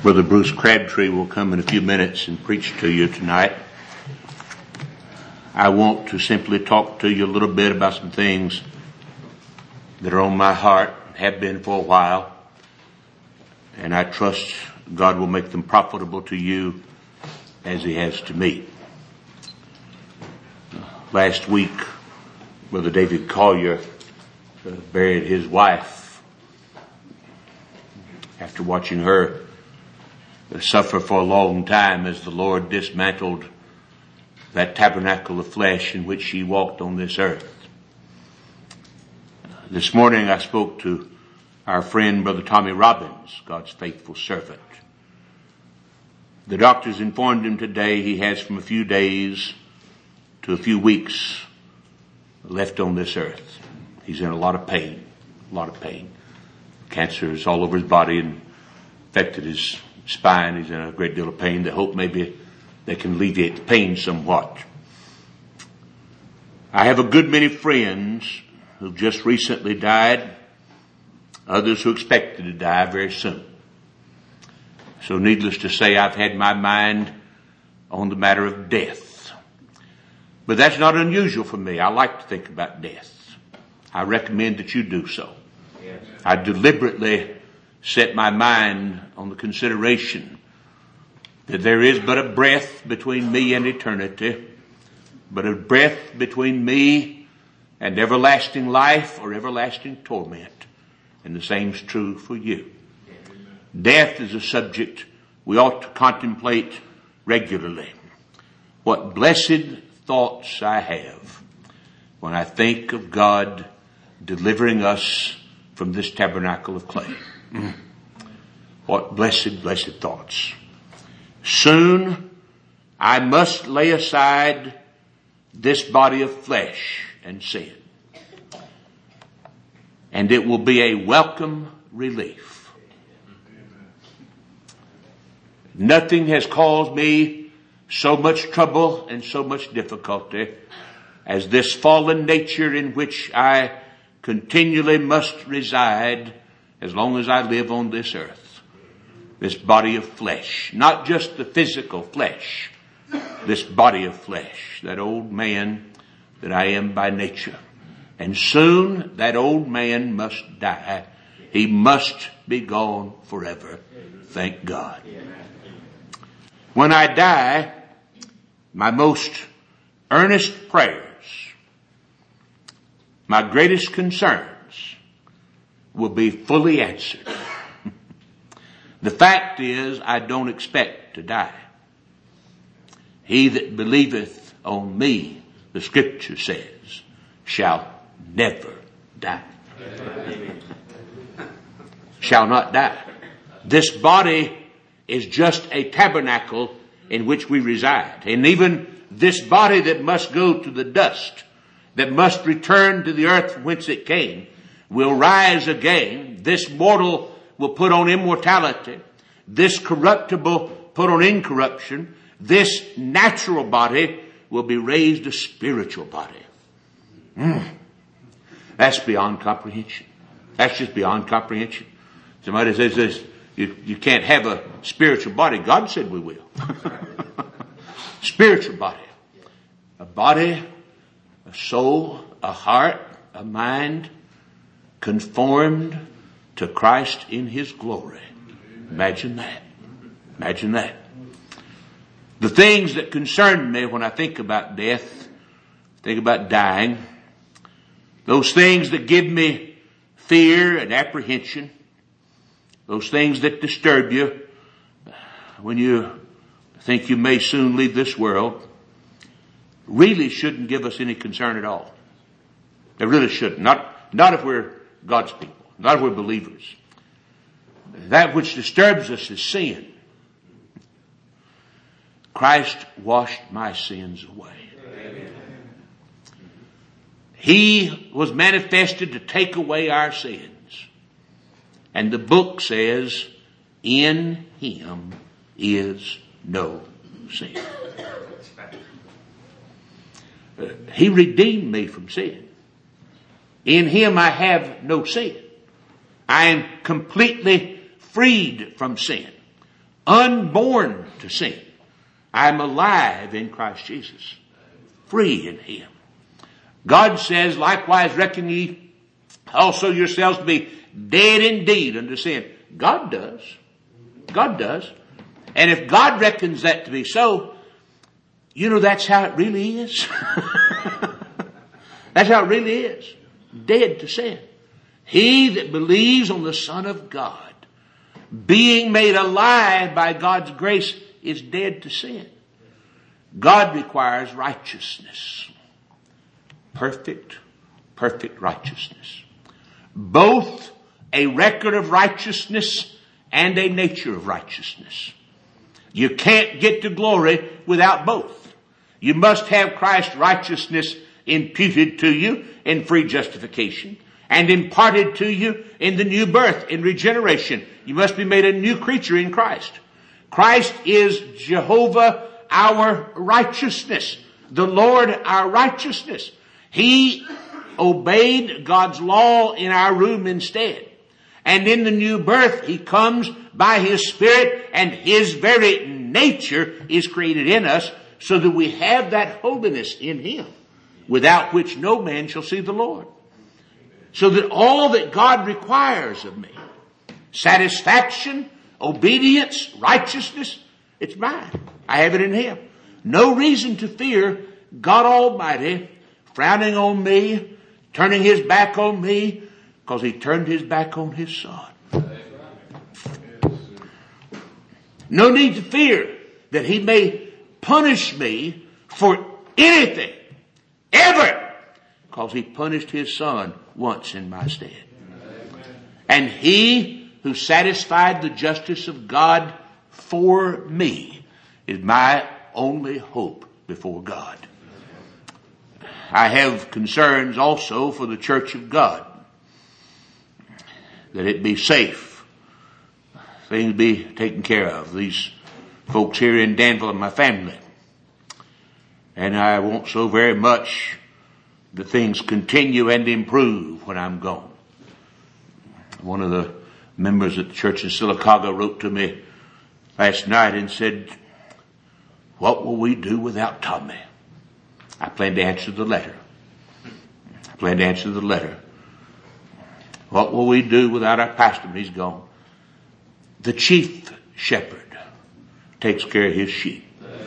Brother Bruce Crabtree will come in a few minutes and preach to you tonight. I want to simply talk to you a little bit about some things that are on my heart, have been for a while, and I trust God will make them profitable to you as He has to me. Last week, Brother David Collier buried his wife after watching her suffer for a long time as the Lord dismantled that tabernacle of flesh in which she walked on this earth. This morning I spoke to our friend Brother Tommy Robbins, God's faithful servant. The doctors informed him today he has from a few days to a few weeks left on this earth. He's in a lot of pain. Cancer is all over his body and affected his spine. He's in a great deal of pain. They hope maybe they can alleviate the pain somewhat. I have a good many friends who've just recently died, others who expected to die very soon. So needless to say, I've had my mind on the matter of death. But that's not unusual for me. I like to think about death. I recommend that you do so. Yes. I deliberately set my mind on the consideration that there is but a breath between me and eternity, but a breath between me and everlasting life or everlasting torment. And the same is true for you. Death is a subject we ought to contemplate regularly. What blessed thoughts I have when I think of God delivering us from this tabernacle of clay. What blessed thoughts. Soon I must lay aside this body of flesh and sin. And it will be a welcome relief. Nothing has caused me so much trouble and so much difficulty as this fallen nature in which I continually must reside as long as I live on this earth. This body of flesh, not just the physical flesh, this body of flesh, that old man that I am by nature. And soon that old man must die. He must be gone forever. Thank God. When I die, my most earnest prayers, my greatest concerns will be fully answered. The fact is, I don't expect to die. He that believeth on me, the scripture says, shall never die. Amen. Shall not die. This body is just a tabernacle in which we reside. And even this body that must go to the dust, that must return to the earth from whence it came, will rise again. This mortal will put on immortality. This corruptible put on incorruption. This natural body will be raised a spiritual body. That's beyond comprehension. That's just beyond comprehension. Somebody says this, you can't have a spiritual body. God said we will. Spiritual body. A body, a soul, a heart, a mind conformed to Christ in His glory. Imagine that. Imagine that. The things that concern me when I think about death, think about dying, those things that give me fear and apprehension, those things that disturb you when you think you may soon leave this world, really shouldn't give us any concern at all. They really shouldn't. Not if we're God's people. Not if we're believers. That which disturbs us is sin. Christ washed my sins away. Amen. He was manifested to take away our sins. And the book says, in Him is no sin. He redeemed me from sin. In Him I have no sin. I am completely freed from sin. unborn to sin. I'm alive in Christ Jesus, free in Him. God says, likewise reckon ye also yourselves to be dead indeed unto sin. God does. God does. And if God reckons that to be so, you know that's how it really is. That's how it really is. Dead to sin. He that believes on the Son of God, being made alive by God's grace, is dead to sin. God requires righteousness. Perfect righteousness. Both a record of righteousness and a nature of righteousness. You can't get to glory without both. You must have Christ's righteousness imputed to you in free justification and imparted to you in the new birth, in regeneration. You must be made a new creature in Christ. Christ is Jehovah, our righteousness. The Lord, our righteousness. He obeyed God's law in our room instead. And in the new birth, He comes by His Spirit, and His very nature is created in us so that we have that holiness in Him, without which no man shall see the Lord. So that all that God requires of me, satisfaction, obedience, righteousness, it's mine. I have it in Him. No reason to fear God Almighty frowning on me, turning His back on me, because He turned His back on His Son. No need to fear that He may punish me for anything, ever, because He punished His Son once in my stead. And He who satisfied the justice of God for me is my only hope before God. I have concerns also for the church of God, that it be safe, things be taken care of. These folks here in Danville and my family. And I want so very much that things continue and improve when I'm gone. One of the members at the church in Sylacauga wrote to me last night and said, "What will we do without Tommy?" I plan to answer the letter. What will we do without our pastor when he's gone? The chief shepherd takes care of his sheep.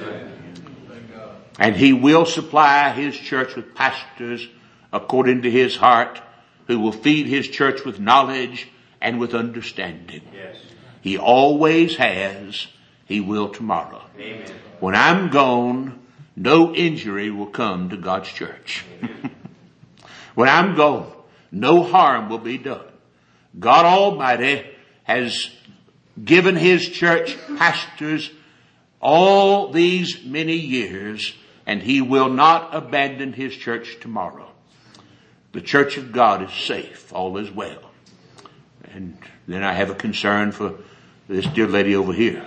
And he will supply his church with pastors according to his heart, who will feed his church with knowledge and with understanding. Yes. He always has. He will tomorrow. Amen. When I'm gone, no injury will come to God's church. When I'm gone, no harm will be done. God Almighty has given His church pastors all these many years, and He will not abandon His church tomorrow. The church of God is safe. All is well. And then I have a concern for this dear lady over here.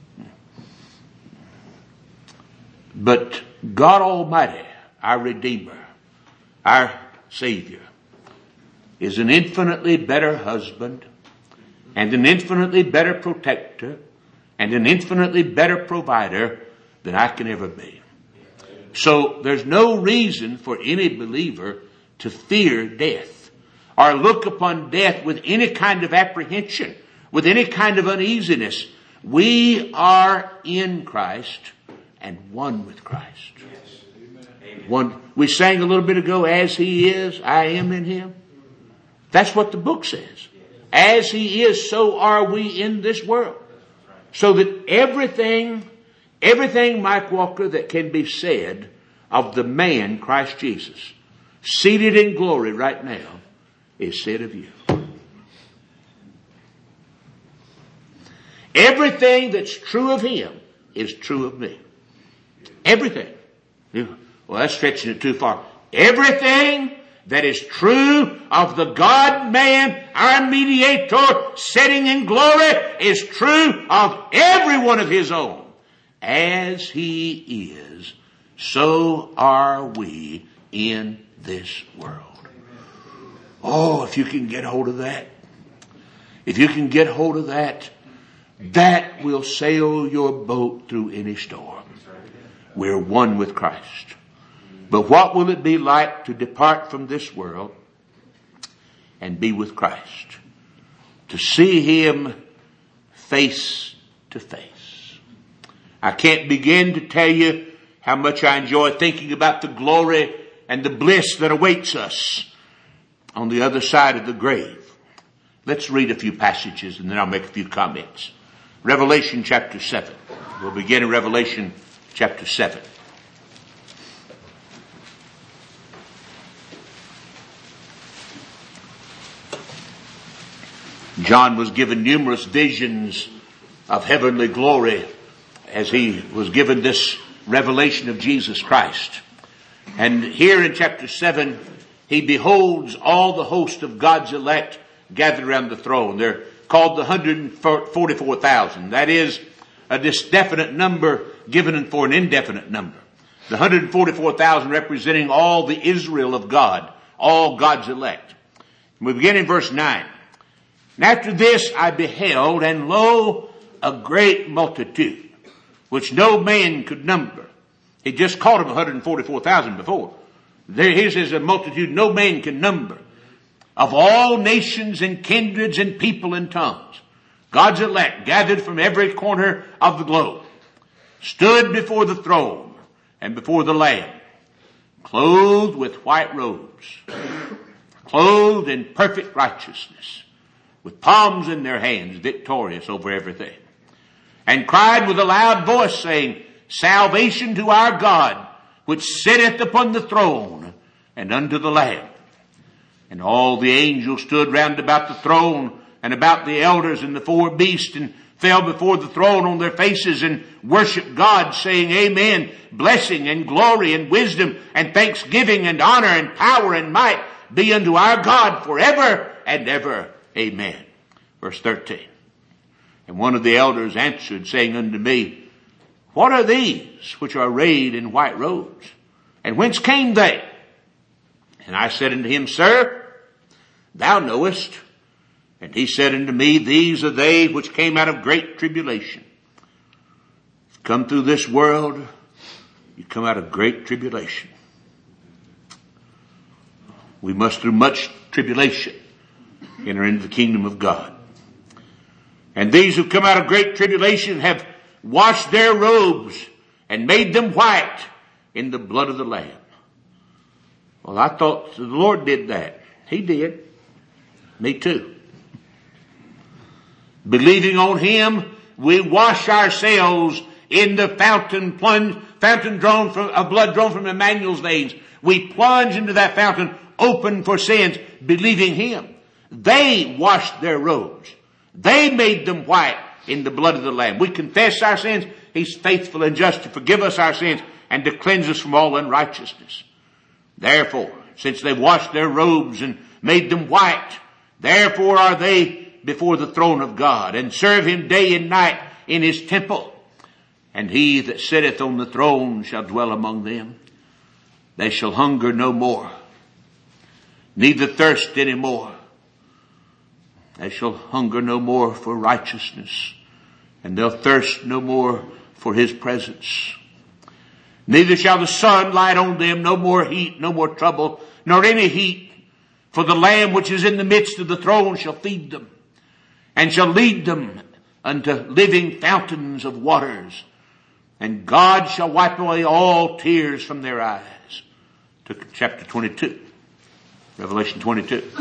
But God Almighty, our Redeemer, our Savior, is an infinitely better husband and an infinitely better protector and an infinitely better provider than I can ever be. So there's no reason for any believer to fear death or look upon death with any kind of apprehension, with any kind of uneasiness. We are in Christ and one with Christ. One, we sang a little bit ago, as He is, I am in Him. That's what the book says. As He is, so are we in this world. So that everything, Mike Walker, that can be said of the man, Christ Jesus, seated in glory right now, is said of you. Everything that's true of Him is true of me. Everything. Well, that's stretching it too far. Everything that is true of the God-man, our mediator, sitting in glory, is true of every one of His own. As He is, so are we in this world. Oh, if you can get hold of that. If you can get hold of that, That will sail your boat through any storm. We're one with Christ. But what will it be like to depart from this world and be with Christ? To see Him face to face. I can't begin to tell you how much I enjoy thinking about the glory and the bliss that awaits us on the other side of the grave. Let's read a few passages and then I'll make a few comments. Revelation chapter 7. We'll begin in Revelation chapter 7. John was given numerous visions of heavenly glory as he was given this revelation of Jesus Christ. And here in chapter 7, he beholds all the host of God's elect gathered around the throne. They're called the 144,000. That is a definite number given for an indefinite number. The 144,000 representing all the Israel of God, all God's elect. We begin in verse 9. And after this I beheld, and lo, a great multitude, which no man could number. He just called them 144,000 before. His is a multitude no man can number. Of all nations and kindreds and people and tongues, God's elect gathered from every corner of the globe, stood before the throne and before the Lamb, clothed with white robes, clothed in perfect righteousness, with palms in their hands, victorious over everything, and cried with a loud voice, saying, Salvation to our God, which sitteth upon the throne and unto the Lamb. And all the angels stood round about the throne and about the elders and the four beasts, and fell before the throne on their faces and worshiped God, saying, Amen. Blessing and glory and wisdom and thanksgiving and honor and power and might be unto our God forever and ever. Amen. Verse 13. And one of the elders answered, saying unto me, What are these which are arrayed in white robes? And whence came they? And I said unto him, Sir, thou knowest. And he said unto me, These are they which came out of great tribulation. Come through this world, you come out of great tribulation. We must through much tribulation enter into the kingdom of God. And these who come out of great tribulation have washed their robes and made them white in the blood of the Lamb. Well, I thought the Lord did that. He did. Me too. Believing on Him, we wash ourselves in the fountain drawn from, of blood drawn from Emmanuel's veins. We plunge into that fountain open for sins, believing Him. They washed their robes. They made them white in the blood of the Lamb. We confess our sins. He's faithful and just to forgive us our sins and to cleanse us from all unrighteousness. Therefore, since they washed their robes and made them white, therefore are they before the throne of God, and serve Him day and night in His temple. And He that sitteth on the throne shall dwell among them. They shall hunger no more, neither thirst any more. They shall hunger no more for righteousness, and they'll thirst no more for His presence. Neither shall the sun light on them, no more heat, no more trouble, nor any heat. For the Lamb which is in the midst of the throne shall feed them, and shall lead them unto living fountains of waters. And God shall wipe away all tears from their eyes. To chapter 22. Revelation 22.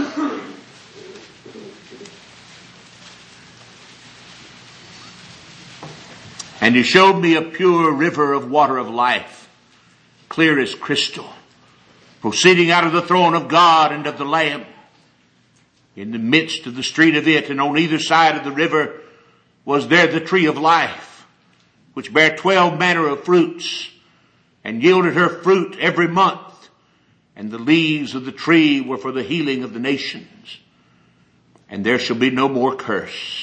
And He showed me a pure river of water of life, clear as crystal, proceeding out of the throne of God and of the Lamb. In the midst of the street of it, and on either side of the river, was there the tree of life, which bare 12 manner of fruits, and yielded her fruit every month. And the leaves of the tree were for the healing of the nations. And there shall be no more curse.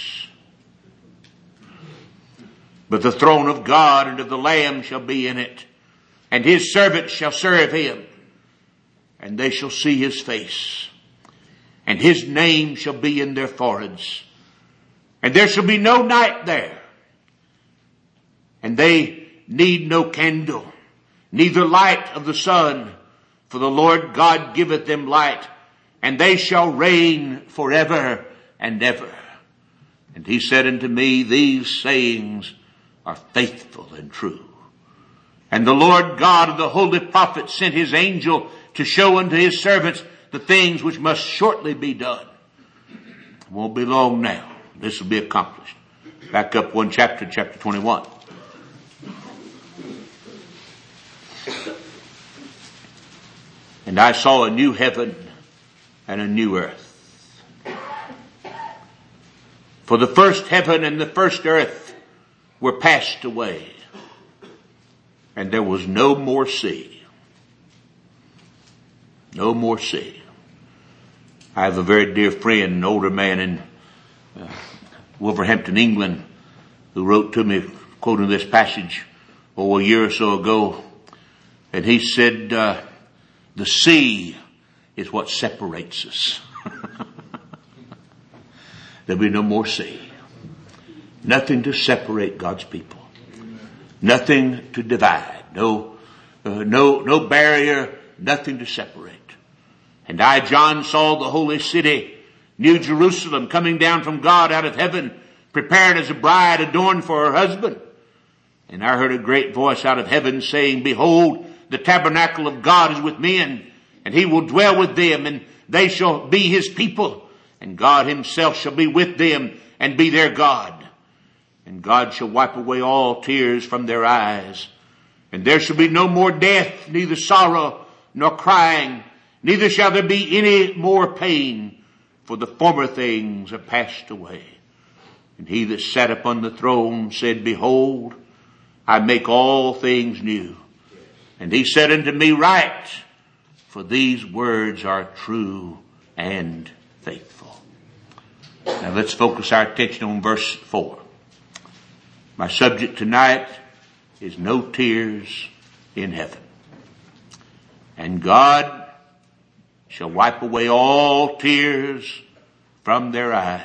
But the throne of God and of the Lamb shall be in it, and His servants shall serve Him, and they shall see His face, and His name shall be in their foreheads, And there shall be no night there. And they need no candle, neither light of the sun, for the Lord God giveth them light, and they shall reign forever and ever. And he said unto me, these sayings are faithful and true. And the Lord God of the holy prophets sent his angel to show unto his servants the things which must shortly be done. It won't be long now. This will be accomplished. Back up one chapter, chapter 21. And I saw a new heaven and a new earth. For the first heaven and the first earth were passed away, and there was no more sea. No more sea. I have a very dear friend, an older man in Wolverhampton, England, who wrote to me quoting this passage a year or so ago. And he said, the sea is what separates us. There'll be no more sea. Nothing to separate God's people. Nothing to divide. No barrier. Nothing to separate. And I, John, saw the holy city, New Jerusalem, coming down from God out of heaven, prepared as a bride adorned for her husband. And I heard a great voice out of heaven saying, behold, the tabernacle of God is with men, and he will dwell with them, and they shall be his people. And God himself shall be with them and be their God. And God shall wipe away all tears from their eyes. And there shall be no more death, neither sorrow nor crying, neither shall there be any more pain, for the former things are passed away. And he that sat upon the throne said, behold, I make all things new. And he said unto me, write, for these words are true and faithful. Now let's focus our attention on verse 4. My subject tonight is no tears in heaven. And God shall wipe away all tears from their eyes.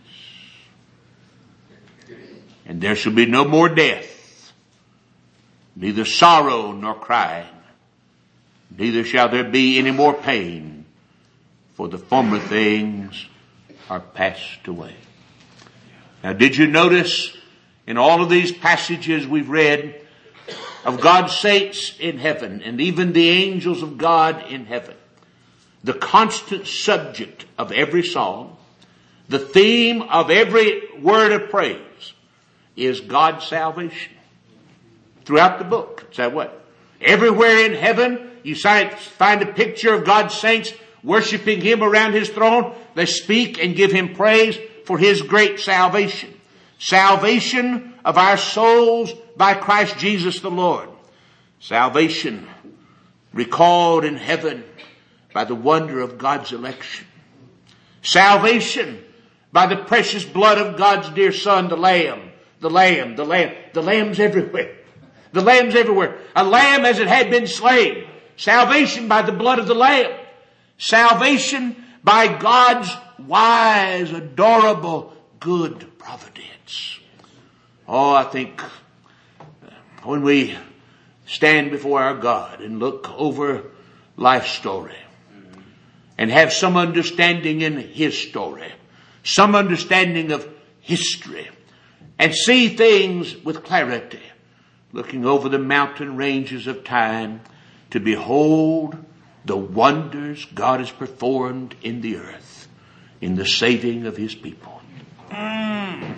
And there shall be no more death, neither sorrow nor crying, neither shall there be any more pain, for the former things are passed away. Now, did you notice in all of these passages we've read of God's saints in heaven and even the angels of God in heaven, the constant subject of every song, the theme of every word of praise is God's salvation. Throughout the book, it's that way. Everywhere in heaven, you find a picture of God's saints worshiping him around his throne. They speak and give him praise for his great salvation. Salvation of our souls by Christ Jesus the Lord. Salvation recalled in heaven by the wonder of God's election. Salvation by the precious blood of God's dear Son, the Lamb. The Lamb, the Lamb. The Lamb's everywhere. The Lamb's everywhere. A lamb as it had been slain. Salvation by the blood of the Lamb. Salvation by God's wise, adorable, good providence. Oh, I think when we stand before our God and look over life's story and have some understanding in his story, some understanding of history, and see things with clarity, looking over the mountain ranges of time to behold the wonders God has performed in the earth in the saving of his people. It's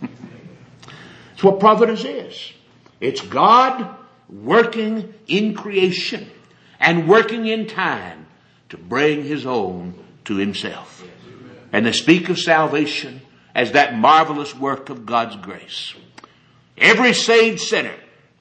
what providence is. It's God working in creation and working in time to bring his own to himself. And they speak of salvation as that marvelous work of God's grace. Every saved sinner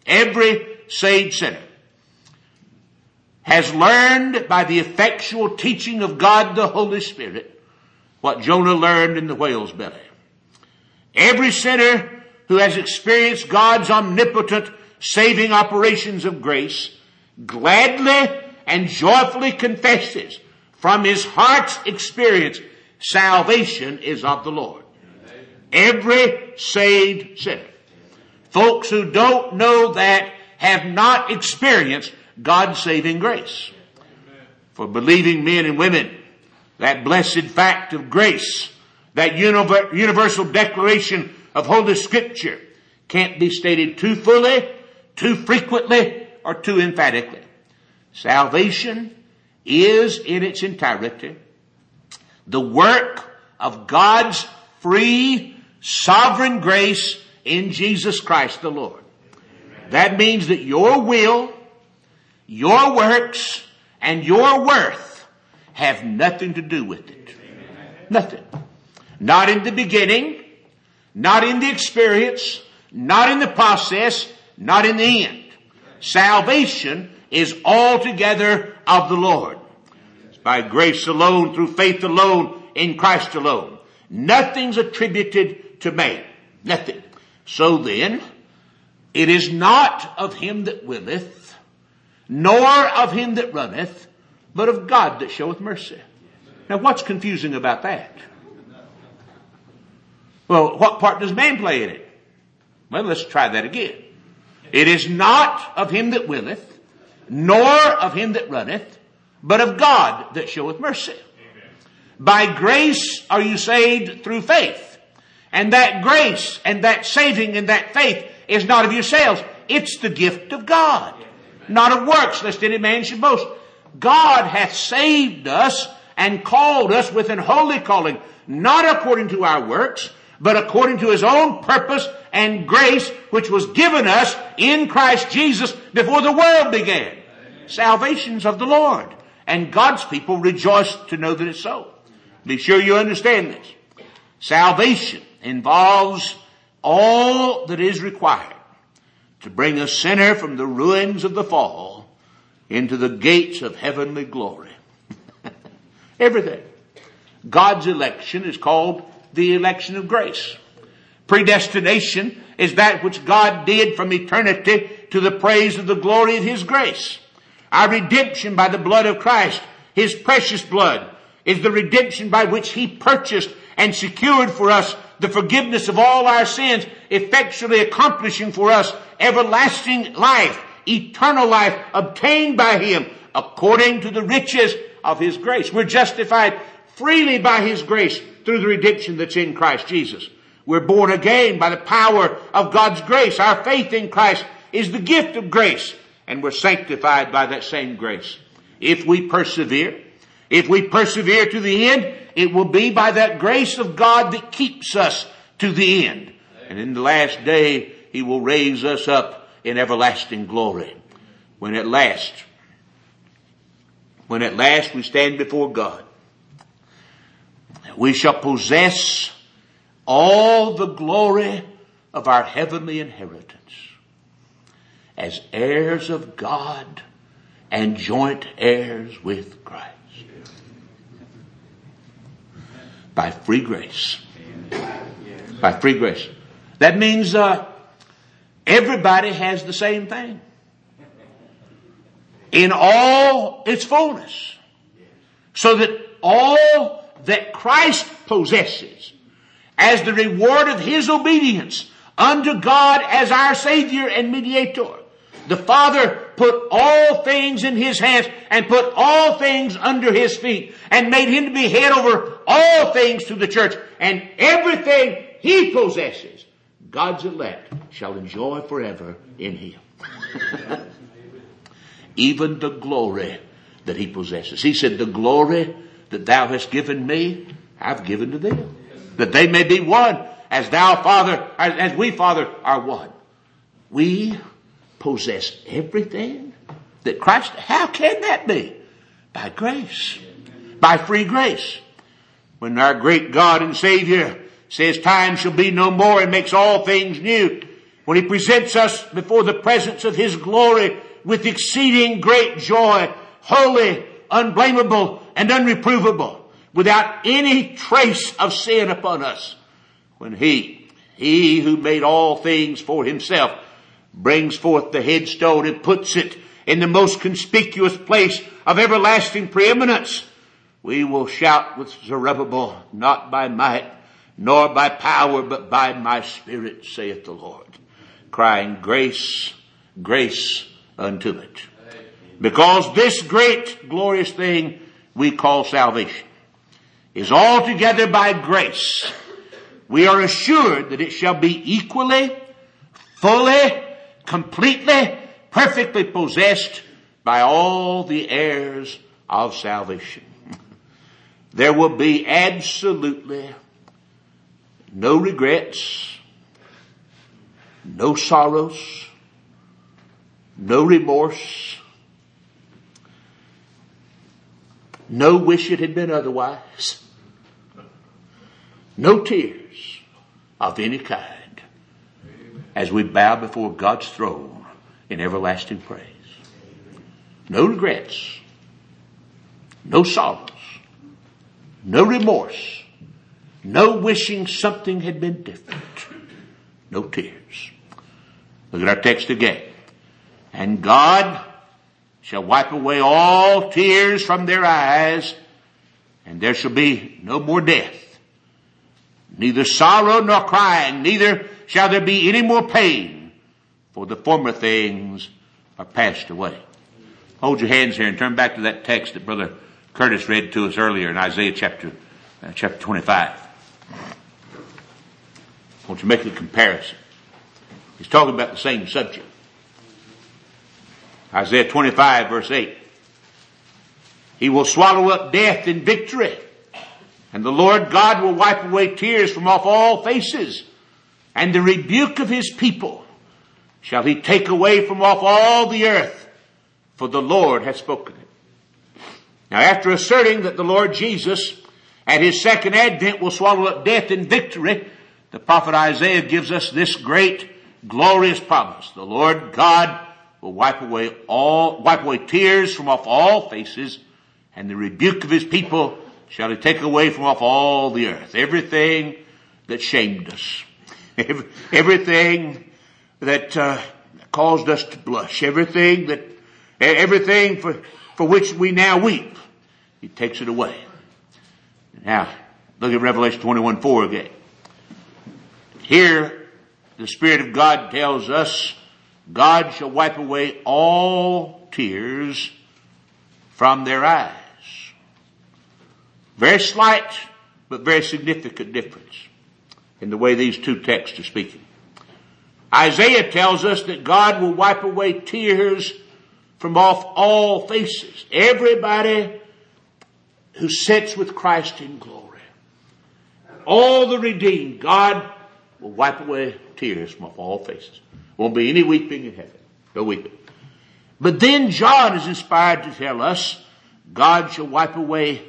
has learned by the effectual teaching of God the Holy Spirit what Jonah learned in the whale's belly. Every sinner who has experienced God's omnipotent saving operations of grace gladly and joyfully confesses from his heart's experience, salvation is of the Lord. Every saved sinner. Folks who don't know that have not experienced God's saving grace. For believing men and women, that blessed fact of grace, that universal declaration of Holy Scripture can't be stated too fully, too frequently, or too emphatically. Salvation is in its entirety the work of God's free, sovereign grace in Jesus Christ the Lord. That means that your will, your works, and your worth have nothing to do with it. Nothing. Not in the beginning, not in the experience, not in the process, not in the end. Salvation is altogether of the Lord. It's by grace alone, through faith alone, in Christ alone. Nothing's attributed to man. Nothing. So then, it is not of him that willeth, nor of him that runneth, but of God that showeth mercy. Now what's confusing about that? Well, what part does man play in it? Well, let's try that again. It is not of him that willeth, nor of him that runneth, but of God that showeth mercy. By grace are you saved through faith. And that grace and that saving and that faith is not of yourselves. It's the gift of God. Not of works, lest any man should boast. God hath saved us and called us with an holy calling, not according to our works, but according to his own purpose and grace, which was given us in Christ Jesus before the world began. Salvation's of the Lord. And God's people rejoice to know that it's so. Be sure you understand this. Salvation involves all that is required to bring a sinner from the ruins of the fall into the gates of heavenly glory. Everything. God's election is called the election of grace. Predestination is that which God did from eternity to the praise of the glory of his grace. Our redemption by the blood of Christ, his precious blood, is the redemption by which he purchased and secured for us the forgiveness of all our sins, effectually accomplishing for us everlasting life, eternal life obtained by him according to the riches of his grace. We're justified freely by his grace through the redemption that's in Christ Jesus. We're born again by the power of God's grace. Our faith in Christ is the gift of grace, and we're sanctified by that same grace. If we persevere to the end, it will be by that grace of God that keeps us to the end. And in the last day, he will raise us up in everlasting glory. When at last we stand before God, we shall possess all the glory of our heavenly inheritance as heirs of God and joint heirs with Christ. By free grace. By free grace. That means everybody has the same thing. In all its fullness. So that all that Christ possesses as the reward of his obedience unto God as our Savior and Mediator. The Father put all things in his hands and put all things under his feet and made him to be head over all things to the church. And everything he possesses, God's elect shall enjoy forever in him. Even the glory that he possesses. He said, the glory that thou hast given me, I've given to them. That they may be one as thou, Father, as we, Father, are one. We possess everything that Christ, how can that be? By grace. By free grace. When our great God and Savior says time shall be no more and makes all things new. When he presents us before the presence of his glory with exceeding great joy, holy, unblameable, and unreprovable, without any trace of sin upon us. When he who made all things for himself, brings forth the headstone and puts it in the most conspicuous place of everlasting preeminence, we will shout with Zerubbabel, not by might, nor by power, but by my Spirit, saith the Lord. Crying, grace, grace unto it. Because this great, glorious thing we call salvation is altogether by grace, we are assured that it shall be equally, fully, completely, perfectly possessed by all the heirs of salvation. There will be absolutely no regrets, no sorrows, no remorse, no wish it had been otherwise, no tears of any kind as we bow before God's throne in everlasting praise. No regrets, no sorrows, no remorse, no wishing something had been different, no tears. Look at our text again. And God shall wipe away all tears from their eyes, and there shall be no more death, neither sorrow nor crying, neither shall there be any more pain, for the former things are passed away. Hold your hands here and turn back to that text that Brother Curtis read to us earlier in Isaiah chapter 25. I want you to make a comparison. He's talking about the same subject. Isaiah 25 verse 8. He will swallow up death in victory, and the Lord God will wipe away tears from off all faces, and the rebuke of his people shall he take away from off all the earth, for the Lord hath spoken it. Now, after asserting that the Lord Jesus at his second advent will swallow up death in victory, the prophet Isaiah gives us this great, glorious promise. The Lord God will wipe away tears from off all faces, and the rebuke of his people shall he take away from off all the earth. Everything that shamed us, everything that caused us to blush, everything for which we now weep, he takes it away. Now, look at Revelation 21:4 again. Here, the Spirit of God tells us, God shall wipe away all tears from their eyes. Very slight, but very significant difference in the way these two texts are speaking. Isaiah tells us that God will wipe away tears from off all faces. Everybody who sits with Christ in glory. All the redeemed, God will wipe away tears from off all faces. Won't be any weeping in heaven. No weeping. But then John is inspired to tell us, God shall wipe away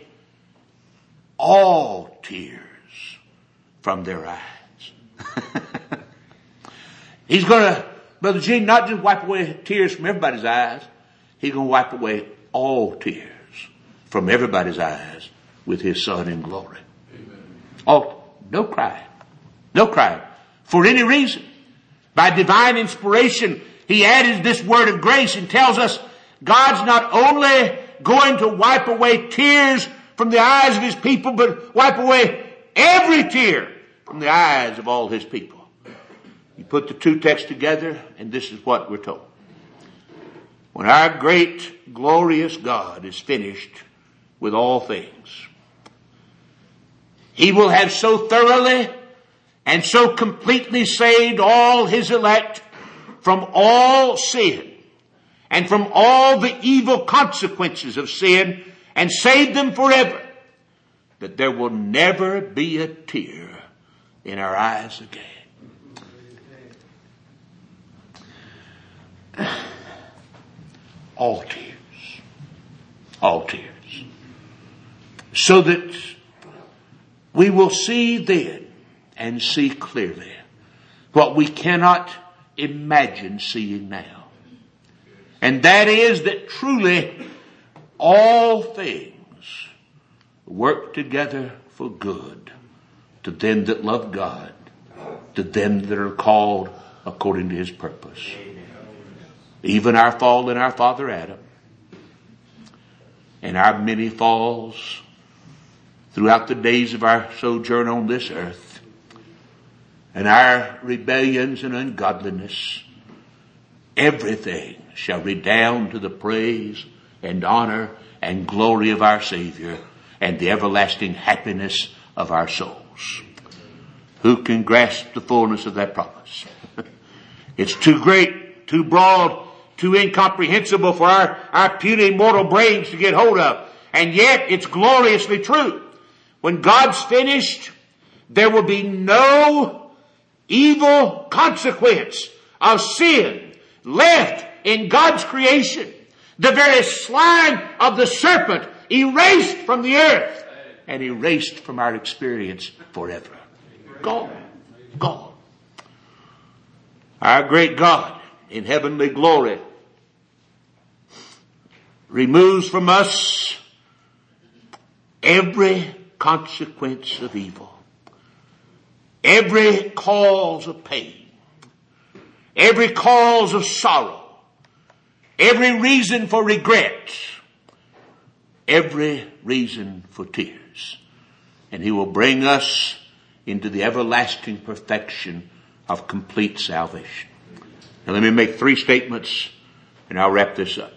all tears from their eyes. He's going to, Brother Gene, not just wipe away tears from everybody's eyes. He's going to wipe away all tears from everybody's eyes with his Son in glory. Amen. Oh, no crying. No crying. For any reason. By divine inspiration, he added this word of grace and tells us God's not only going to wipe away tears from the eyes of his people, but wipe away every tear from the eyes of all his people. You put the two texts together, and this is what we're told. When our great, glorious God is finished with all things, he will have so thoroughly and so completely saved all his elect from all sin and from all the evil consequences of sin, and saved them forever, that there will never be a tear in our eyes again. All tears. All tears. So that we will see then and see clearly what we cannot imagine seeing now. And that is that truly all things work together for good to them that love God, to them that are called according to his purpose. Even our fall in our father Adam, and our many falls throughout the days of our sojourn on this earth, and our rebellions and ungodliness, everything shall redound to the praise and honor and glory of our Savior and the everlasting happiness of our souls. Who can grasp the fullness of that promise? It's too great, too broad, too incomprehensible for our puny mortal brains to get hold of. And yet it's gloriously true. When God's finished, there will be no evil consequence of sin left in God's creation. The very slime of the serpent erased from the earth and erased from our experience forever. Gone. Gone. Our great God in heavenly glory removes from us every consequence of evil, every cause of pain, every cause of sorrow, every reason for regret, every reason for tears. And He will bring us into the everlasting perfection of complete salvation. Now let me make 3 statements and I'll wrap this up.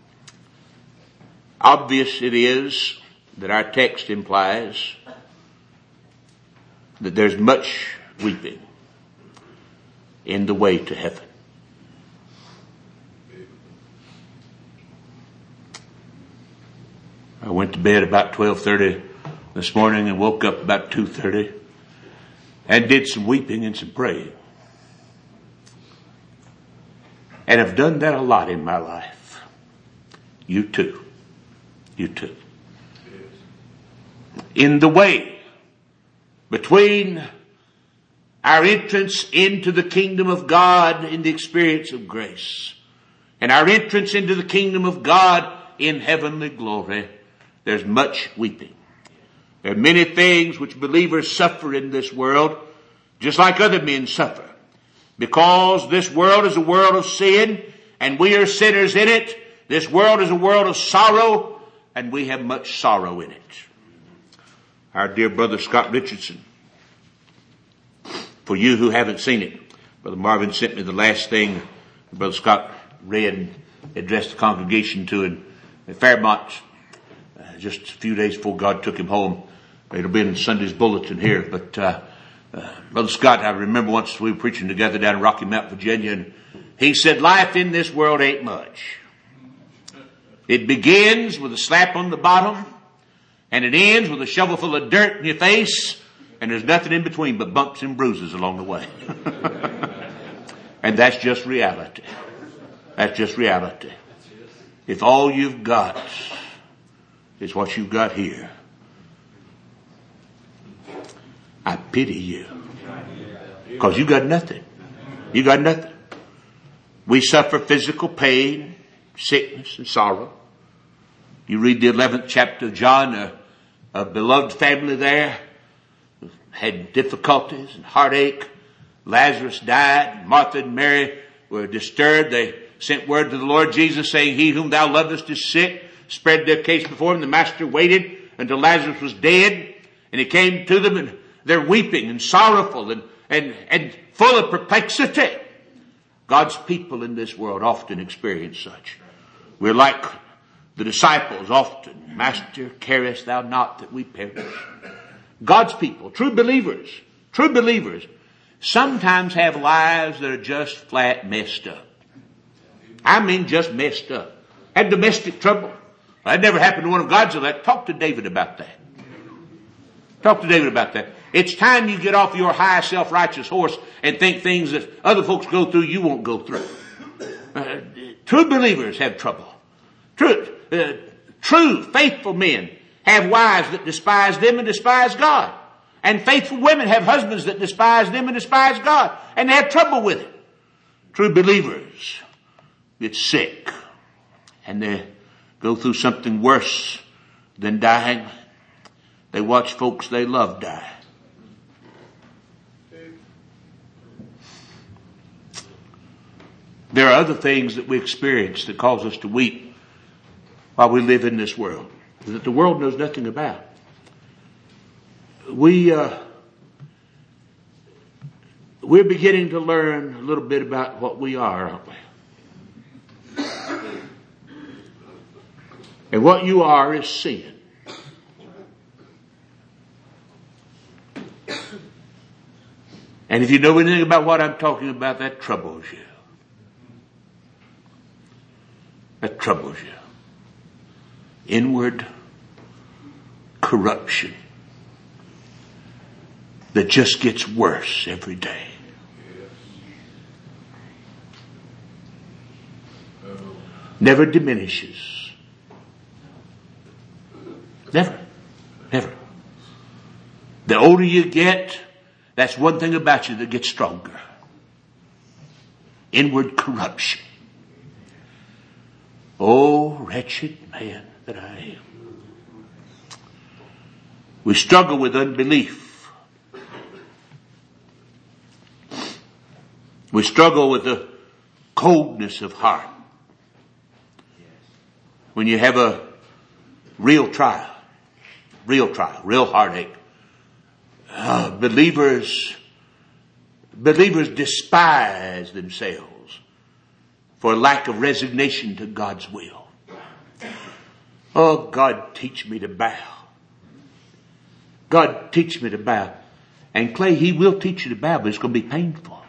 Obvious it is that our text implies that there's much weeping in the way to heaven. I went to bed about 12:30 this morning and woke up about 2:30 and did some weeping and some praying. And I've done that a lot in my life. You too. You too. In the way between our entrance into the kingdom of God in the experience of grace and our entrance into the kingdom of God in heavenly glory, there's much weeping. There are many things which believers suffer in this world, just like other men suffer. Because this world is a world of sin, and we are sinners in it. This world is a world of sorrow, and we have much sorrow in it. Our dear brother Scott Richardson, for you who haven't seen it, Brother Marvin sent me the last thing Brother Scott read and addressed the congregation to in Fairmont just a few days before God took him home. It'll be in Sunday's bulletin here, but Brother Scott, I remember once we were preaching together down in Rocky Mount, Virginia, and he said, life in this world ain't much. It begins with a slap on the bottom, and it ends with a shovel full of dirt in your face, and there's nothing in between but bumps and bruises along the way. And that's just reality. That's just reality. If all you've got is what you've got here, I pity you. Because you got nothing. You got nothing. We suffer physical pain, sickness, and sorrow. You read the 11th chapter of John, a beloved family there had difficulties and heartache. Lazarus died. Martha and Mary were disturbed. They sent word to the Lord Jesus saying, he whom thou lovest is sick. Spread their case before him. The master waited until Lazarus was dead. And he came to them, and they're weeping and sorrowful and full of perplexity. God's people in this world often experience such. We're like the disciples often. Master, carest thou not that we perish? God's people, true believers, sometimes have lives that are just flat messed up. I mean just messed up. Had domestic trouble. That never happened to one of God's elect. Talk to David about that. Talk to David about that. It's time you get off your high self-righteous horse and think things that other folks go through, you won't go through. True believers have trouble. True, faithful men have wives that despise them and despise God. And faithful women have husbands that despise them and despise God. And they have trouble with it. True believers get sick. And they go through something worse than dying. They watch folks they love die. There are other things that we experience that cause us to weep while we live in this world that the world knows nothing about. We we're beginning to learn a little bit about what we are, aren't we? And what you are is sin. And if you know anything about what I'm talking about, that troubles you. That troubles you. Inward corruption that just gets worse every day. Never diminishes. Never. Never. The older you get, that's one thing about you that gets stronger. Inward corruption. Oh, wretched man that I am. We struggle with unbelief. We struggle with the coldness of heart. When you have a real trial, real heartache, believers despise themselves for lack of resignation to God's will. Oh, God, teach me to bow. God, teach me to bow. And Clay, He will teach you to bow, but it's going to be painful.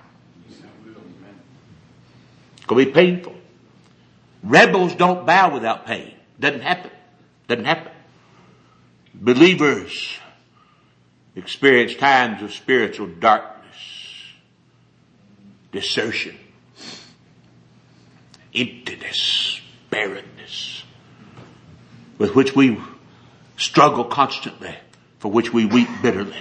It's going to be painful. Rebels don't bow without pain. Doesn't happen. Doesn't happen. Believers experience times of spiritual darkness, desertion, emptiness, barrenness, with which we struggle constantly, for which we weep bitterly.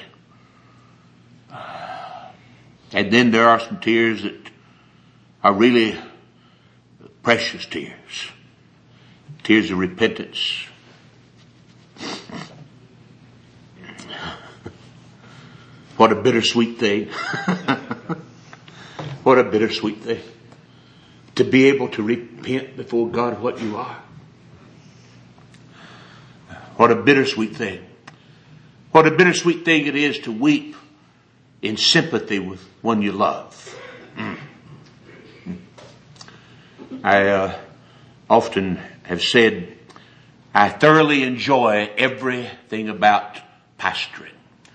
And then there are some tears that are really precious tears. Tears of repentance. What a bittersweet thing. What a bittersweet thing. To be able to repent before God what you are. What a bittersweet thing. What a bittersweet thing it is to weep in sympathy with one you love. I often have said I thoroughly enjoy everything about pastoring.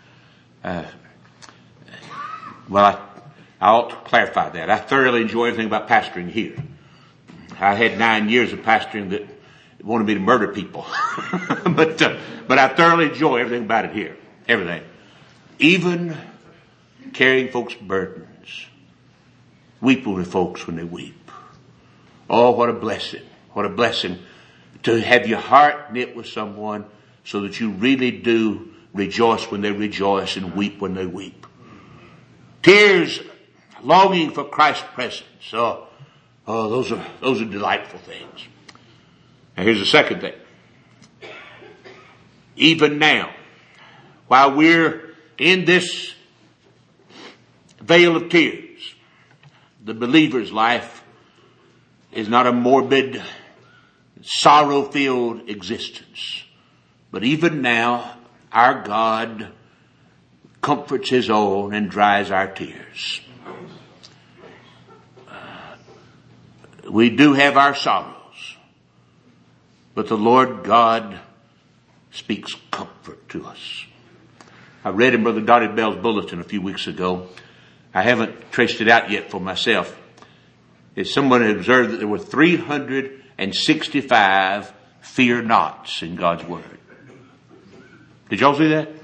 I ought to clarify that. I thoroughly enjoy everything about pastoring here. I had 9 years of pastoring that wanted me to murder people. but I thoroughly enjoy everything about it here. Everything. Even carrying folks' burdens. Weeping with folks when they weep. Oh, what a blessing. What a blessing to have your heart knit with someone so that you really do rejoice when they rejoice and weep when they weep. Tears, longing for Christ's presence. Oh, those are delightful things. And here's the second thing. Even now, while we're in this vale of tears, the believer's life is not a morbid, sorrow-filled existence. But even now, our God comforts His own and dries our tears. We do have our sorrows, but the Lord God speaks comfort to us. I read in Brother Dottie Bell's bulletin a few weeks ago. I haven't traced it out yet for myself. Someone had observed that there were 365 fear nots in God's Word. Did y'all see that?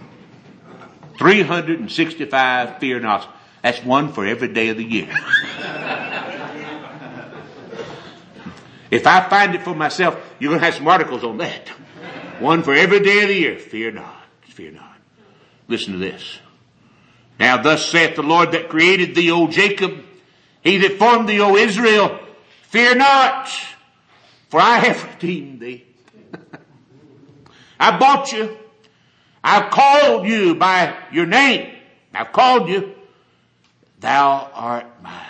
365 fear nots. That's one for every day of the year. If I find it for myself, you're going to have some articles on that. One for every day of the year. Fear not. Fear not. Listen to this. Now thus saith the Lord that created thee, O Jacob, He that formed thee, O Israel, fear not, for I have redeemed thee. I bought you. I've called you by your name. I've called you. Thou art mine.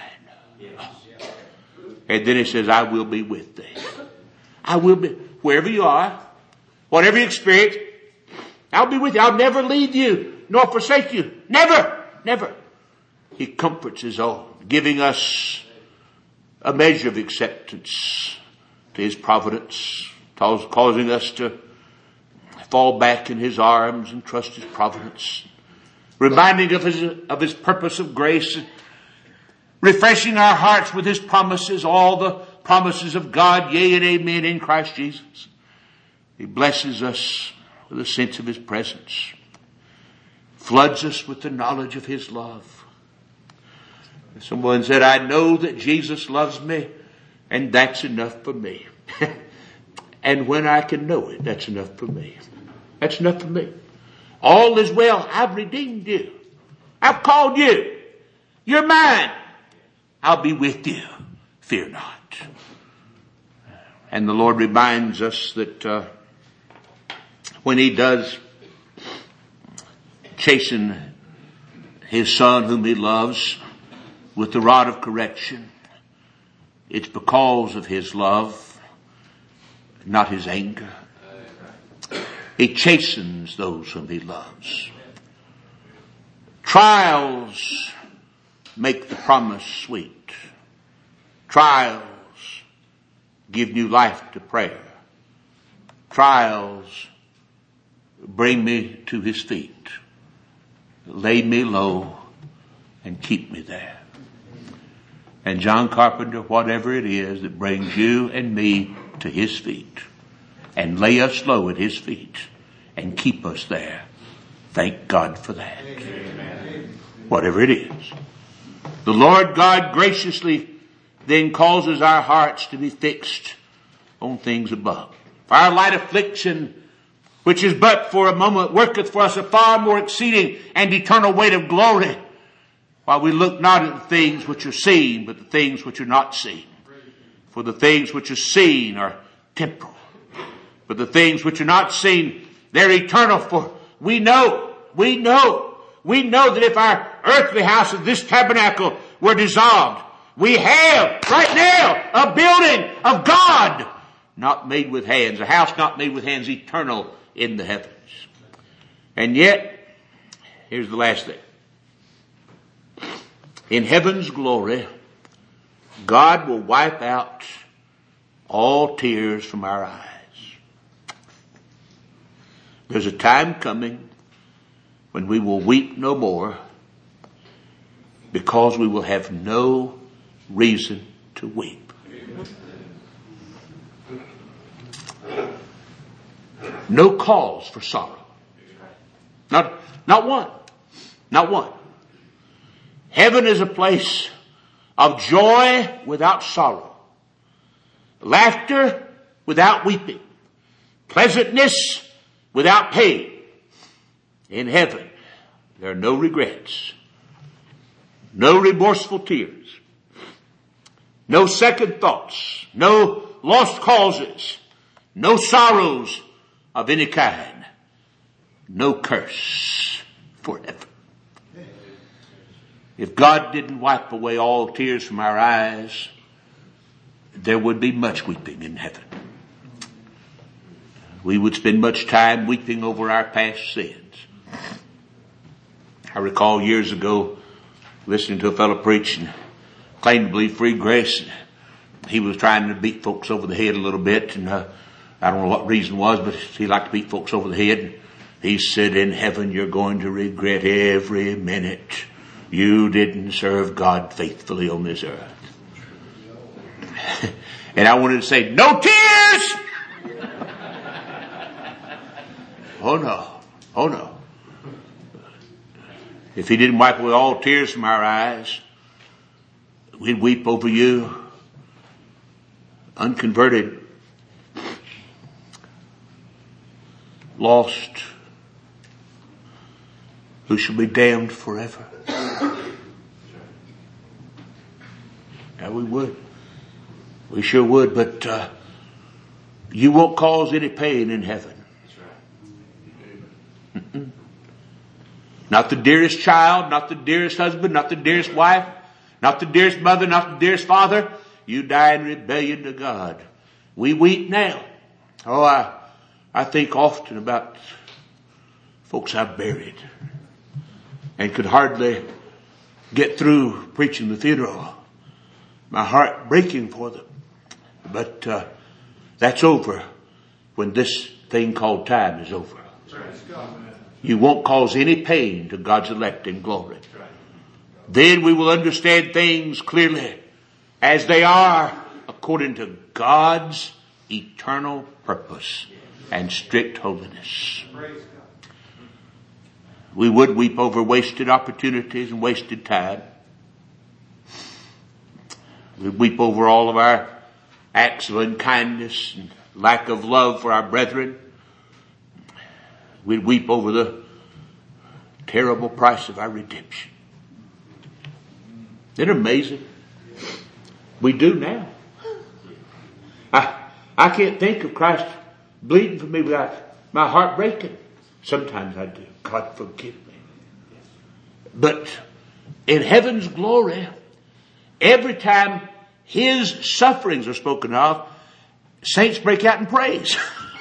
And then it says, I will be with thee. I will be, wherever you are, whatever you experience, I'll be with you. I'll never leave you, nor forsake you. Never, never. He comforts His own, giving us a measure of acceptance to His providence, causing us to fall back in His arms and trust His providence, reminding of His purpose of grace, refreshing our hearts with His promises, all the promises of God, yea and amen in Christ Jesus. He blesses us with a sense of His presence, floods us with the knowledge of His love. Someone said, I know that Jesus loves me, and that's enough for me. And when I can know it, that's enough for me. That's enough for me. All is well. I've redeemed you. I've called you. You're mine. I'll be with you. Fear not. And the Lord reminds us that when He does chasten His Son whom He loves with the rod of correction, it's because of His love, not His anger. He chastens those whom He loves. Trials make the promise sweet. Trials give new life to prayer. Trials bring me to His feet, lay me low, and keep me there. And John Carpenter, whatever it is that brings you and me to His feet and lay us low at His feet and keep us there, thank God for that. Amen. Whatever it is. The Lord God graciously then causes our hearts to be fixed on things above. For our light affliction, which is but for a moment, worketh for us a far more exceeding and eternal weight of glory, while we look not at the things which are seen, but the things which are not seen. For the things which are seen are temporal, but the things which are not seen, they're eternal. For we know that if our earthly house of this tabernacle were dissolved, we have right now a building of God, not made with hands, a house not made with hands, eternal in the heavens. And yet, here's the last thing. In heaven's glory, God will wipe out all tears from our eyes. There's a time coming when we will weep no more, because we will have no reason to weep. No cause for sorrow. Not one. Not one. Heaven is a place of joy without sorrow, laughter without weeping, pleasantness without pain. In heaven, there are no regrets, no remorseful tears, no second thoughts, no lost causes, no sorrows of any kind, no curse forever. If God didn't wipe away all tears from our eyes, there would be much weeping in heaven. We would spend much time weeping over our past sins. I recall years ago listening to a fellow preach and claimed to believe free grace. He was trying to beat folks over the head a little bit, and I don't know what reason was, but he liked to beat folks over the head. He said, in heaven you're going to regret every minute you didn't serve God faithfully on this earth. And I wanted to say, no tears! Oh no. Oh no. If He didn't wipe away all tears from our eyes, we'd weep over you, unconverted, lost, who shall be damned forever. Yeah, we would. We sure would, but you won't cause any pain in heaven. Mm-mm. Not the dearest child, not the dearest husband, not the dearest wife, not the dearest mother, not the dearest father. You die in rebellion to God. We weep now. Oh, I think often about folks I've buried and could hardly get through preaching the funeral. My heart breaking for them. But that's over when this thing called time is over. You won't cause any pain to God's elect in glory. Then we will understand things clearly as they are according to God's eternal purpose and strict holiness. We would weep over wasted opportunities and wasted time. We weep over all of our acts of unkindness and lack of love for our brethren. We weep over the terrible price of our redemption. Isn't it amazing? We do now. I can't think of Christ bleeding for me without my heart breaking. Sometimes I do. God forgive me. But in heaven's glory, every time His sufferings are spoken of, saints break out in praise.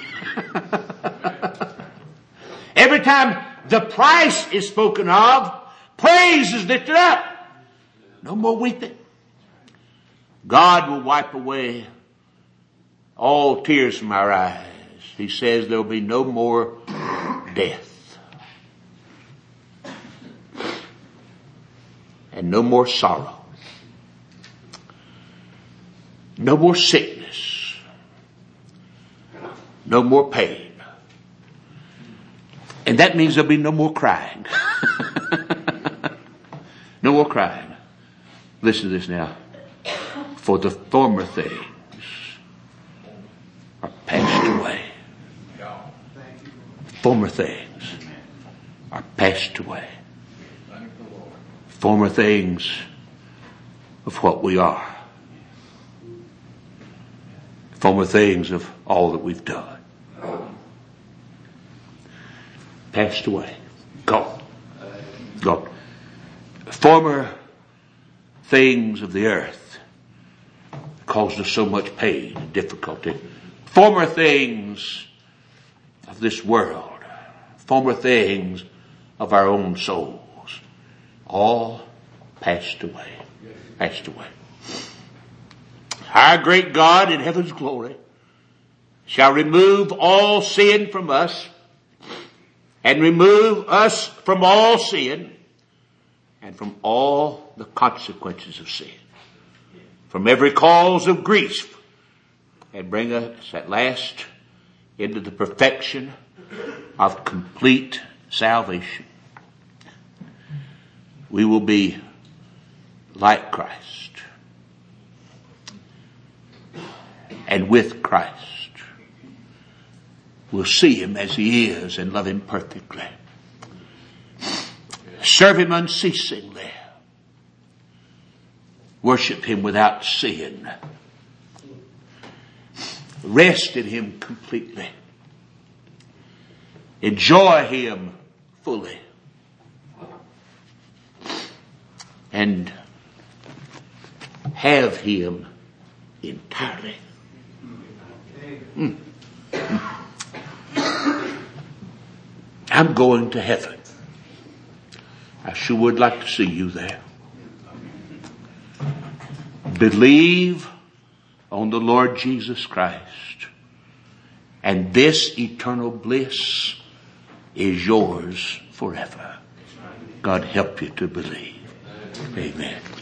Every time the price is spoken of, praise is lifted up. No more weeping. God will wipe away all tears from our eyes. He says there will be no more death. And no more sorrow. No more sickness. No more pain. And that means there'll be no more crying. No more crying. Listen to this now. For the former things are passed away. Former things are passed away. Former things of what we are. Former things of all that we've done. Passed away. Gone. Gone. Former things of the earth caused us so much pain and difficulty. Former things of this world. Former things of our own souls. All passed away. Passed away. Our great God in heaven's glory shall remove all sin from us and remove us from all sin and from all the consequences of sin, from every cause of grief, and bring us at last into the perfection of complete salvation. We will be like Christ. And with Christ. We'll see Him as He is and love Him perfectly. Serve Him unceasingly. Worship Him without sin. Rest in Him completely. Enjoy Him fully. And have Him entirely. I'm going to heaven. I sure would like to see you there. Believe on the Lord Jesus Christ, and this eternal bliss is yours forever. God help you to believe. Amen.